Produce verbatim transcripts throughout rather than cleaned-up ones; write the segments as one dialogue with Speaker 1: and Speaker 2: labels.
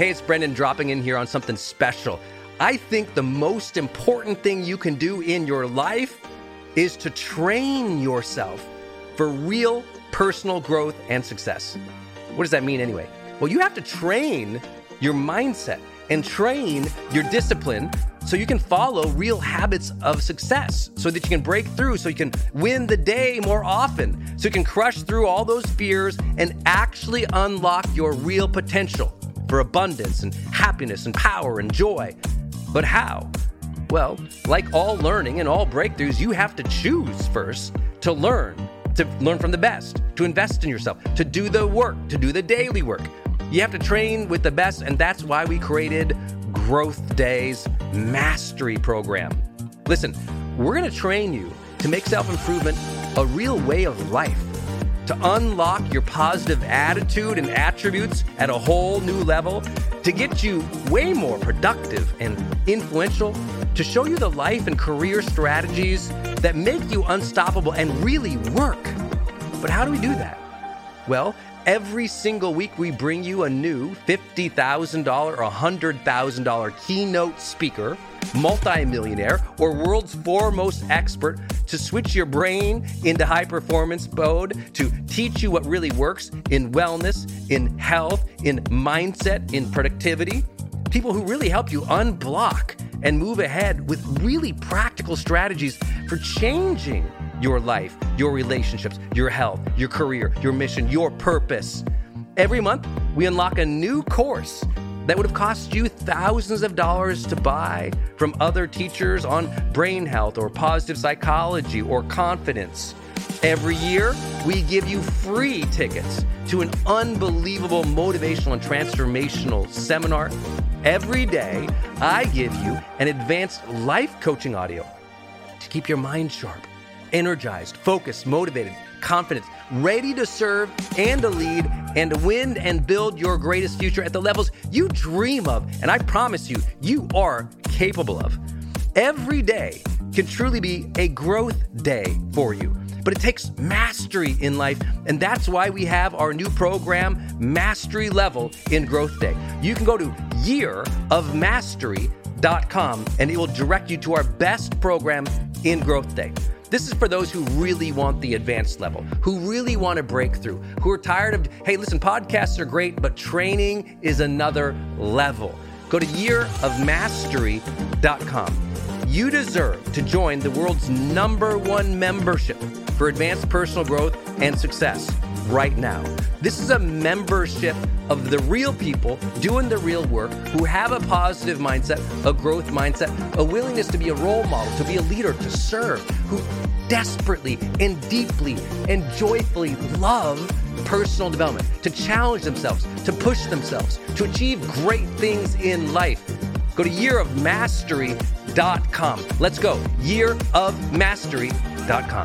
Speaker 1: Hey, it's Brendan dropping in here on something special. I think the most important thing you can do in your life is to train yourself for real personal growth and success. What does that mean anyway? Well, you have to train your mindset and train your discipline so you can follow real habits of success, so that you can break through, so you can win the day more often, so you can crush through all those fears and actually unlock your real potential for abundance and happiness and power and joy. But how? Well, like all learning and all breakthroughs, you have to choose first to learn, to learn from the best, to invest in yourself, to do the work, to do the daily work. You have to train with the best, and that's why we created Growth Day's Mastery Program. Listen, we're going to train you to make self-improvement a real way of life, to unlock your positive attitude and attributes at a whole new level, to get you way more productive and influential, to show you the life and career strategies that make you unstoppable and really work. But how do we do that? Well, every single week we bring you a new fifty thousand dollars or one hundred thousand dollars keynote speaker, multimillionaire, or world's foremost expert to switch your brain into high performance mode, to teach you what really works in wellness, in health, in mindset, in productivity. People who really help you unblock and move ahead with really practical strategies for changing your life, your relationships, your health, your career, your mission, your purpose. Every month, we unlock a new course that would have cost you thousands of dollars to buy from other teachers on brain health or positive psychology or confidence. Every year, we give you free tickets to an unbelievable motivational and transformational seminar. Every day, I give you an advanced life coaching audio to keep your mind sharp, energized, focused, motivated, confident, ready to serve and to lead and to win and build your greatest future at the levels you dream of. And I promise you, you are capable of. Every day can truly be a growth day for you. But it takes mastery in life, and that's why we have our new program, Mastery Level in Growth Day. You can go to year of mastery dot com, and it will direct you to our best program in Growth Day. This is for those who really want the advanced level, who really want to break through, who are tired of, hey, listen, podcasts are great, but training is another level. Go to year of mastery dot com. You deserve to join the world's number one membership for advanced personal growth and success right now. This is a membership of the real people doing the real work, who have a positive mindset, a growth mindset, a willingness to be a role model, to be a leader, to serve, who desperately and deeply and joyfully love personal development, to challenge themselves, to push themselves, to achieve great things in life. Go to year of mastery dot com. Let's go. year of mastery dot com.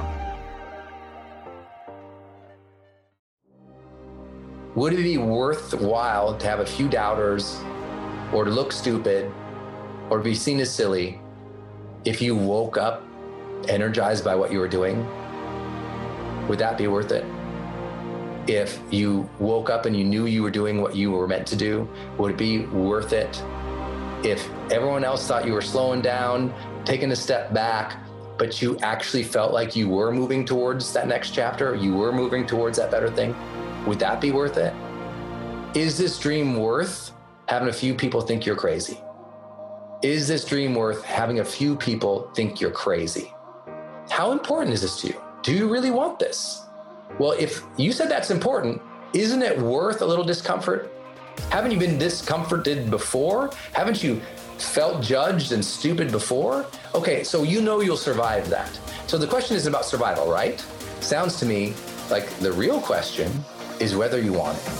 Speaker 2: Would it be worthwhile to have a few doubters, or to look stupid, or be seen as silly if you woke up energized by what you were doing? Would that be worth it? If you woke up and you knew you were doing what you were meant to do, would it be worth it? If everyone else thought you were slowing down, taking a step back, but you actually felt like you were moving towards that next chapter, you were moving towards that better thing, would that be worth it? Is this dream worth having a few people think you're crazy? Is this dream worth having a few people think you're crazy? How important is this to you? Do you really want this? Well, if you said that's important, isn't it worth a little discomfort? Haven't you been discomforted before? Haven't you felt judged and stupid before? Okay, so you know you'll survive that. So the question isn't about survival, right? Sounds to me like the real question is whether you want it.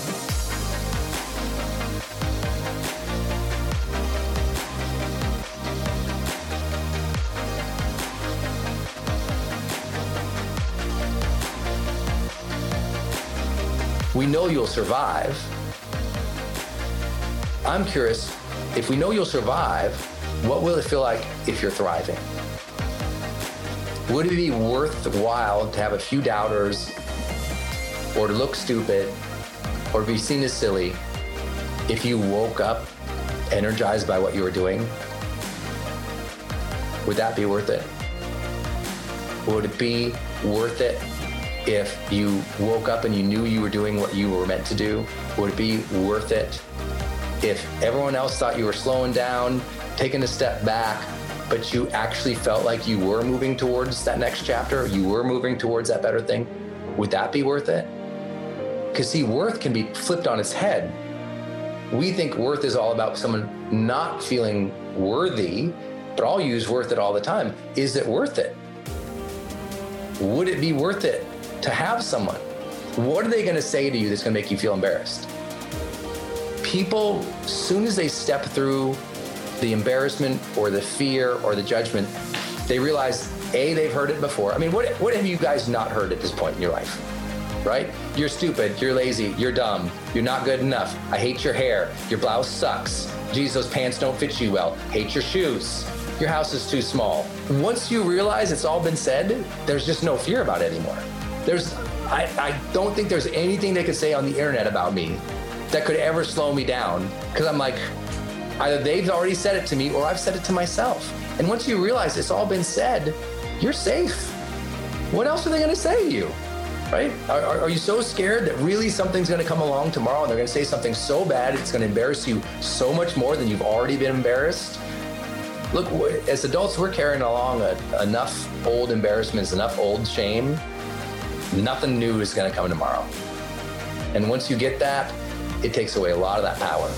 Speaker 2: We know you'll survive. I'm curious, if we know you'll survive, what will it feel like if you're thriving? Would it be worthwhile to have a few doubters, or to look stupid, or be seen as silly if you woke up energized by what you were doing, would that be worth it? Would it be worth it if you woke up and you knew you were doing what you were meant to do? Would it be worth it if everyone else thought you were slowing down, taking a step back, but you actually felt like you were moving towards that next chapter, you were moving towards that better thing? Would that be worth it? Because see, worth can be flipped on its head. We think worth is all about someone not feeling worthy, but I'll use worth it all the time. Is it worth it? Would it be worth it to have someone? What are they going to say to you that's going to make you feel embarrassed? People, as soon as they step through the embarrassment or the fear or the judgment, they realize, A, they've heard it before. I mean, what, what have you guys not heard at this point in your life, right? You're stupid, you're lazy, you're dumb, you're not good enough. I hate your hair, your blouse sucks. Geez, those pants don't fit you well. Hate your shoes. Your house is too small. Once you realize it's all been said, there's just no fear about it anymore. There's, I, I don't think there's anything they could say on the internet about me that could ever slow me down. Because I'm like, either they've already said it to me or I've said it to myself. And once you realize it's all been said, you're safe. What else are they gonna say to you, right? Are, are you so scared that really something's gonna come along tomorrow and they're gonna say something so bad, it's gonna embarrass you so much more than you've already been embarrassed? Look, as adults, we're carrying along a, enough old embarrassments, enough old shame. Nothing new is gonna come tomorrow. And once you get that, it takes away a lot of that power.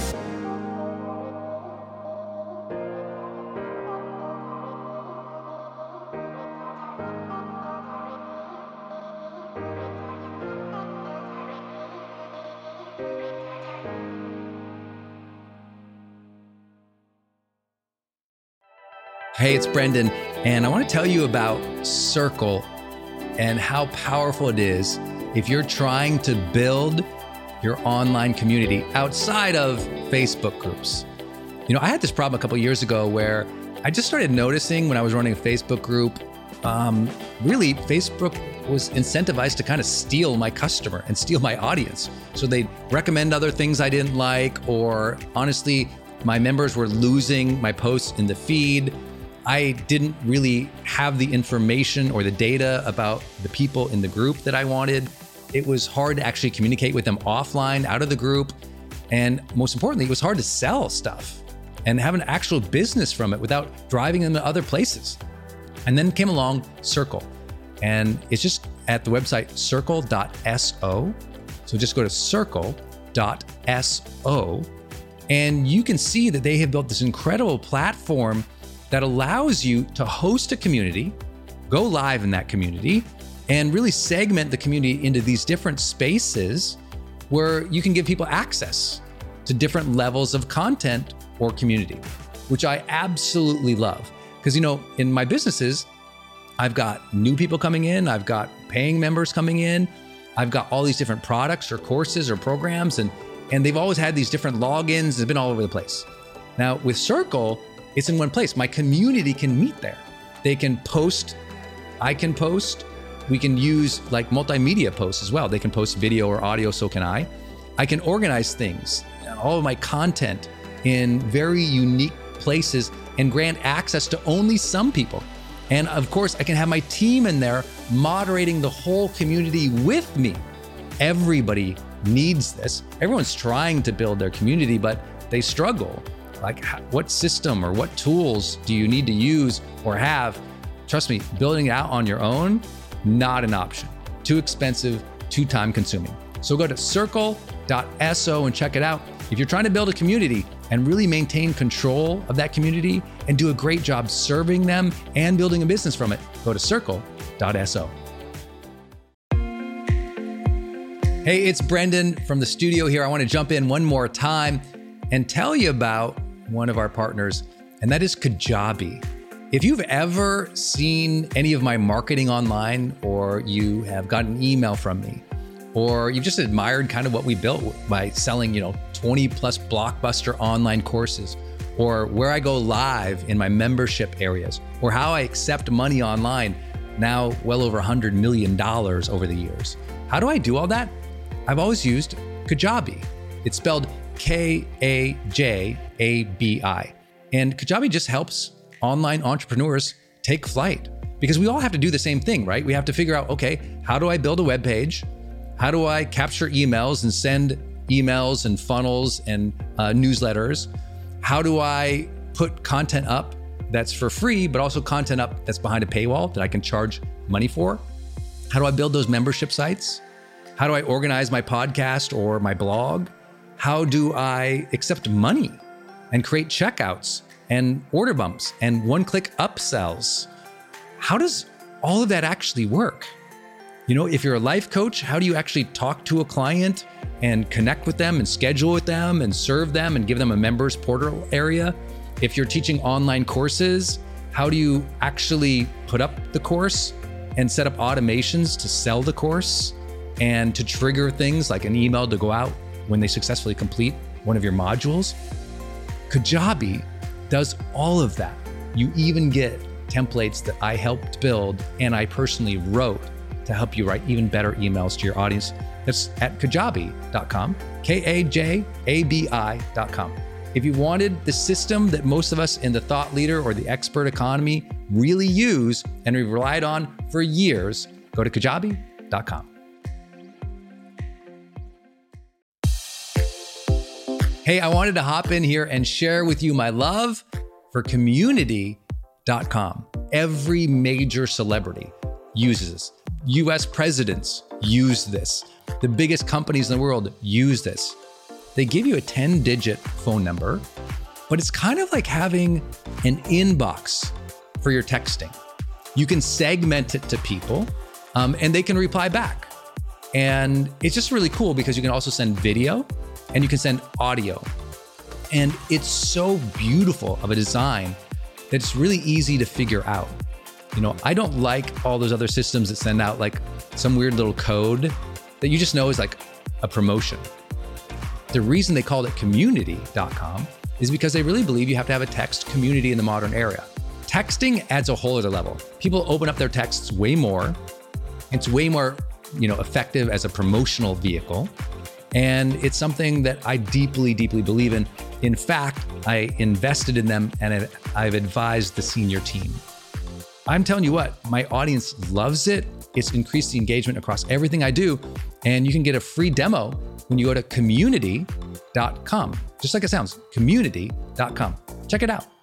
Speaker 1: Hey, it's Brendan, and I want to tell you about Circle and how powerful it is if you're trying to build your online community outside of Facebook groups. You know, I had this problem a couple years ago where I just started noticing when I was running a Facebook group, um, really Facebook was incentivized to kind of steal my customer and steal my audience. So they'd recommend other things I didn't like, or honestly, my members were losing my posts in the feed. I didn't really have the information or the data about the people in the group that I wanted. It was hard to actually communicate with them offline, out of the group. And most importantly, it was hard to sell stuff and have an actual business from it without driving them to other places. And then came along Circle. And it's just at the website circle dot so. So just go to circle dot so. And you can see that they have built this incredible platform that allows you to host a community, go live in that community, and really segment the community into these different spaces where you can give people access to different levels of content or community, which I absolutely love. Because, you know, in my businesses, I've got new people coming in, I've got paying members coming in, I've got all these different products or courses or programs, and, and they've always had these different logins. It's been all over the place. Now, with Circle, it's in one place. My community can meet there. They can post, I can post. We can use like multimedia posts as well. They can post video or audio, so can I. I can organize things, all of my content in very unique places and grant access to only some people. And of course, I can have my team in there moderating the whole community with me. Everybody needs this. Everyone's trying to build their community, but they struggle. Like, what system or what tools do you need to use or have? Trust me, building it out on your own, not an option. Too expensive, too time consuming. So go to circle dot so and check it out. If you're trying to build a community and really maintain control of that community and do a great job serving them and building a business from it, go to circle dot so. Hey, it's Brendan from the studio here. I want to jump in one more time and tell you about one of our partners, and that is Kajabi. If you've ever seen any of my marketing online, or you have gotten an email from me, or you've just admired kind of what we built by selling, you know, twenty plus blockbuster online courses, or where I go live in my membership areas, or how I accept money online, now well over one hundred million dollars over the years. How do I do all that? I've always used Kajabi. It's spelled
Speaker 3: K A J A B I. And Kajabi just helps online entrepreneurs take flight, because we all have to do the same thing, right? We have to figure out, okay, how do I build a web page? How do I capture emails and send emails and funnels and uh, newsletters? How do I put content up that's for free, but also content up that's behind a paywall that I can charge money for? How do I build those membership sites? How do I organize my podcast or my blog? How do I accept money and create checkouts and order bumps and one-click upsells? How does all of that actually work? You know, if you're a life coach, how do you actually talk to a client and connect with them and schedule with them and serve them and give them a members portal area? If you're teaching online courses, how do you actually put up the course and set up automations to sell the course and to trigger things like an email to go out when they successfully complete one of your modules? Kajabi does all of that. You even get templates that I helped build and I personally wrote to help you write even better emails to your audience. That's at kajabi dot com, K A J A B I dot com. If you wanted the system that most of us in the thought leader or the expert economy really use and we've relied on for years, go to kajabi dot com. Hey, I wanted to hop in here and share with you my love for community dot com. Every major celebrity uses this. U S presidents use this. The biggest companies in the world use this. They give you a ten digit phone number, but it's kind of like having an inbox for your texting. You can segment it to people um, and they can reply back. And it's just really cool because you can also send video and you can send audio. And it's so beautiful of a design that it's really easy to figure out. You know, I don't like all those other systems that send out like some weird little code that you just know is like a promotion. The reason they called it community dot com is because they really believe you have to have a text community in the modern era. Texting adds a whole other level. People open up their texts way more. It's way more, you know, effective as a promotional vehicle. And it's something that I deeply, deeply believe in. In fact, I invested in them and I've advised the senior team. I'm telling you what, my audience loves it. It's increased the engagement across everything I do. And you can get a free demo when you go to community dot com. Just like it sounds, community dot com. Check it out.